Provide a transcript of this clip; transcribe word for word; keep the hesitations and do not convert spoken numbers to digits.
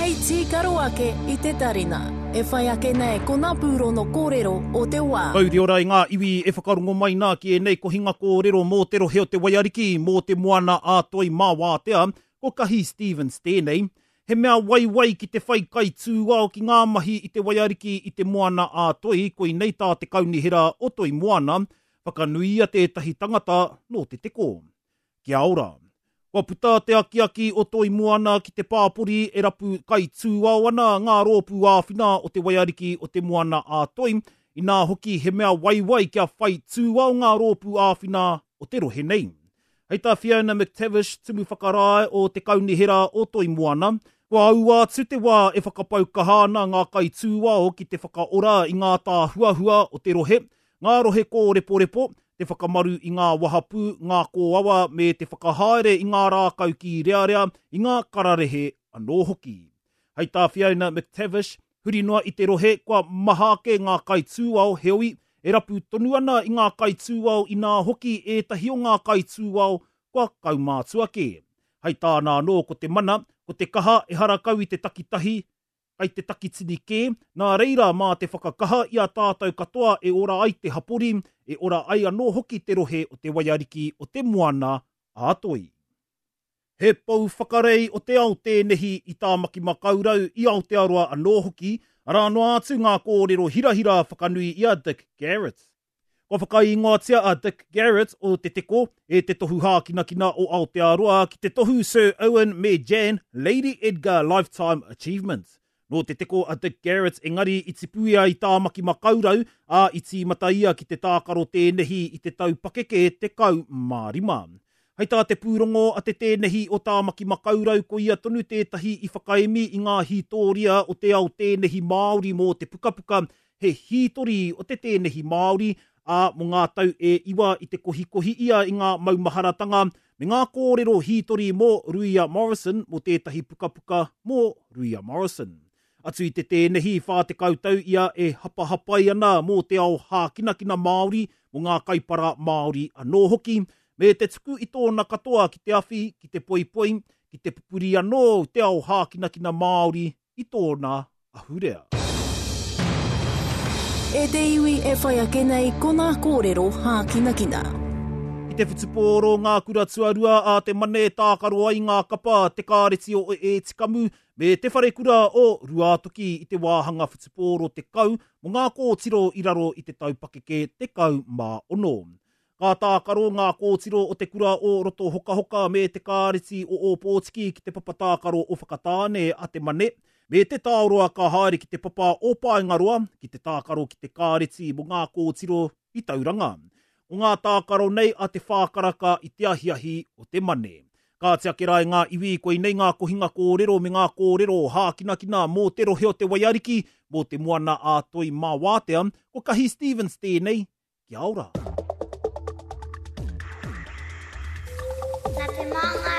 Hei tīkaro ake i te tarina. E whai ake nei ko ngā pūro no kōrero o te wā. Kauri ora i ngā iwi e whakarongo mai nā ki e nei ko hinga kōrero mō te rohe o te waiariki mō te moana ātoi mā wātea, ko kahi Stevens tēnei. He mea waiwai ki te whai kai tūao ki ngā mahi i te waiariki i te moana ātoi, ko i nei tā te kaunihera o toi moana, whakanuia tētahi tangata no te teko. Kia ora. Kua puta te akiaki o toi moana ki te pāpori e rapu kai tūao ana ngā rōpū āwhina o te waiariki o te moana ātoi, i nā hoki he mea waiwai kia whai tūao ngā rōpū āwhina o te rohe nei. Hei tā Fiona McTavish tumu whakarae o te kaunihera o toi moana, kua aua atu te wā e whakapau kahana ngā kai tūao ki te whakaora i ngā tā huahua o te rohe, ngā rohe ko repo repo, te whakamaru i ngā wahapu, ngā kōawa me te whakahaere i ngā rākau ki rea rea, i ngā kararehe anō hoki. Hei tā Fiona McTavish, huri noa i te rohe, kua mahake ngā kai tūao heoi, e rapu tonu ana i ngā kai tūao i nā hoki e tahi o ngā kai tūao, kua kaumātua ke. Hei tā nā no ko te mana, ko te kaha e harakau i te takitahi, ai te takitini ke, nā reira mā te whakakaha i a tātou katoa e ora ai te hapori, e ora ai anō hoki te rohe o te waiariki o te moana ātoi. He pou whakarei o te ao tēnehi i tā maki makaurau i Aotearoa anō hoki, ara noa atu ngā kōrero hirahira whakanui i a Dick Garrett. Ko whakaingoatia a Dick Garrett o te teko e te tohu hākinakina o Aotearoa ki te tohu Sir Owen me Jan Lady Edgar Lifetime Achievement. No te teko a Dick Garrett engari i tipuia i tā maki makaurau a i ti mataia ki te tākaro tēnehi i te tau pakeke te kau mārima. Hei tā te pūrongo a te tēnehi o tā maki makaurau ko ia tonu tētahi i whakaemi i ngā hitoria o te ao tēnehi Māori mō te pukapuka he hitori o te tēnehi Māori a mo ngā tau e iwa i te kohi-kohi ia i ngā maumaharatanga me ngā kōrero hitori mō Ruia Morrison mō tētahi pukapuka mō Ruia Morrison. Atu i te tēnehi whā te kautau ia e hapahapai ana mō te ao hākinakina Māori mō ngā kaipara Māori anō hoki, me te tuku i tōna katoa ki te awhi, ki te poipoi, ki te pupuri anō te ao hākinakina Māori i tōna ahurea. E te iwi e whai ake nei ko ngā kōrero hākinakina. I te whitupōro ngā kura tuarua a te mane tākaro ai ngā kapa te kāreti o e tikamu me te whare kura o Ruatoki i te wāhanga whitupōro te kau mo ngā kōtiro i raro i te taupakeke te kau mā ono. Ka tākaro ngā kōtiro o te kura o roto hoka hoka me te kāreti o o Pōtiki ki te papa tākaro o whakatāne a te mane, me te tāroa ka haere ki te papa o Paengaroa ki te tākaro ki te kāreti mo ngā kōtiro i Tauranga. O ngā tākaro nei a te whākaraka i te ahiahi o te mane. Ka te ake rai ngā iwi koe nei ngā kohinga kōrero me ngā kōrero hākinakina mō te rohe o te waiariki mō te moana ātoi mā wātea, ko kahi Stevens tēnei, kia ora. Nā te maunga